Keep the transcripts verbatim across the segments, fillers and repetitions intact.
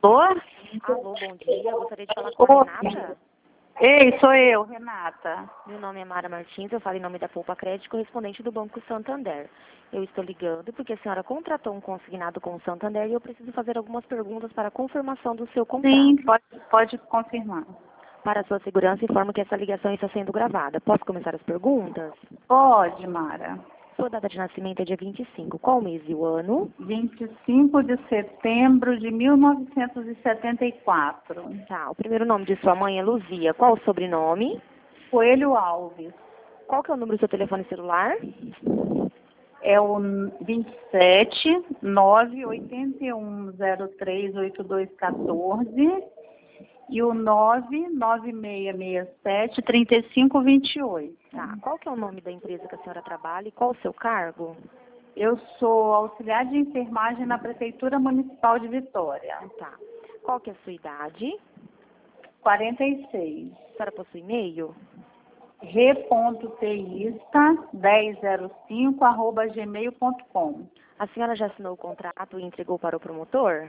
Alô? Alô, bom dia. Eu gostaria de falar com a Renata. Ei, sou eu, Renata. Meu nome é Mara Martins, eu falo em nome da Poupa Crédito, correspondente do Banco Santander. Eu estou ligando porque a senhora contratou um consignado com o Santander e eu preciso fazer algumas perguntas para a confirmação do seu contrato. Sim, pode, pode confirmar. Para a sua segurança, informo que essa ligação está sendo gravada. Posso começar as perguntas? Pode, Mara. Sua data de nascimento é dia vinte e cinco. Qual o mês e o ano? vinte e cinco de setembro de mil novecentos e setenta e quatro. Tá. O primeiro nome de sua mãe é Luzia. Qual o sobrenome? Coelho Alves. Qual que é o número do seu telefone celular? É o vinte e sete, nove oito um, zero três oito dois um quatro e o nove nove seis seis sete, três cinco dois oito. Tá. Qual que é o nome da empresa que a senhora trabalha e qual o seu cargo? Eu sou auxiliar de enfermagem na Prefeitura Municipal de Vitória. Tá. Qual que é a sua idade? quarenta e seis. A senhora possui e-mail? re.teísta dez zero cinco arroba gmail ponto com. A senhora já assinou o contrato e entregou para o promotor?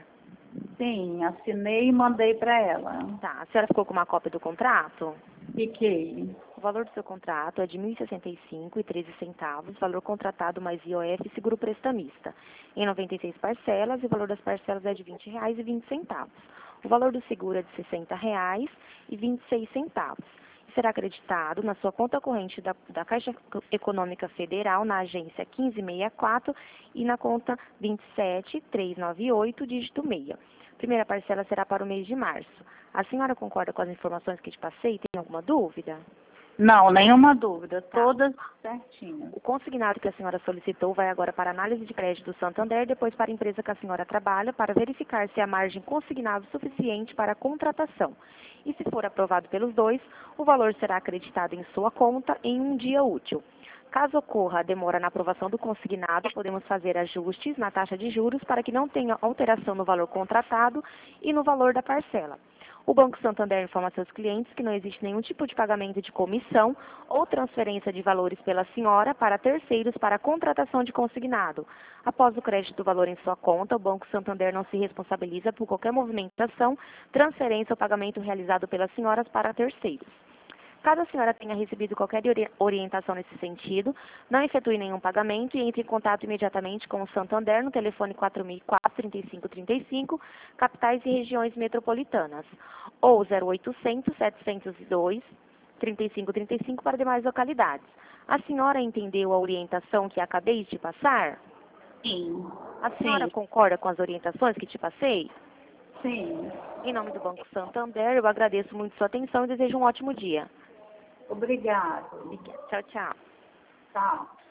Sim, assinei e mandei para ela. Tá. A senhora ficou com uma cópia do contrato? Fiquei. O valor do seu contrato é de mil e sessenta e cinco reais e treze centavos, valor contratado mais I O F e seguro prestamista, em noventa e seis parcelas, e o valor das parcelas é de vinte reais e vinte centavos. O valor do seguro é de sessenta reais e vinte e seis centavos. Será acreditado na sua conta corrente da, da Caixa Econômica Federal, na agência quinze sessenta e quatro e na conta vinte e sete mil trezentos e noventa e oito, dígito seis. Primeira parcela será para o mês de março. A senhora concorda com as informações que te passei? Tem alguma dúvida? Não, nenhuma dúvida. Tá. Todas certinhas. O consignado que a senhora solicitou vai agora para a análise de crédito do Santander, depois para a empresa que a senhora trabalha, para verificar se há margem consignado suficiente para a contratação. E se for aprovado pelos dois, o valor será acreditado em sua conta em um dia útil. Caso ocorra a demora na aprovação do consignado, podemos fazer ajustes na taxa de juros para que não tenha alteração no valor contratado e no valor da parcela. O Banco Santander informa a seus clientes que não existe nenhum tipo de pagamento de comissão ou transferência de valores pela senhora para terceiros para a contratação de consignado. Após o crédito do valor em sua conta, o Banco Santander não se responsabiliza por qualquer movimentação, transferência ou pagamento realizado pelas senhoras para terceiros. Caso a senhora tenha recebido qualquer orientação nesse sentido, não efetue nenhum pagamento e entre em contato imediatamente com o Santander no telefone quatro mil e quatro, trinta e cinco trinta e cinco, capitais e regiões metropolitanas, ou zero oitocentos, setecentos e dois, trinta e cinco trinta e cinco para demais localidades. A senhora entendeu a orientação que acabei de te passar? Sim. A senhora Sim. concorda com as orientações que te passei? Sim. Em nome do Banco Santander, eu agradeço muito sua atenção e desejo um ótimo dia. Obrigada. Tchau, tchau. Tchau.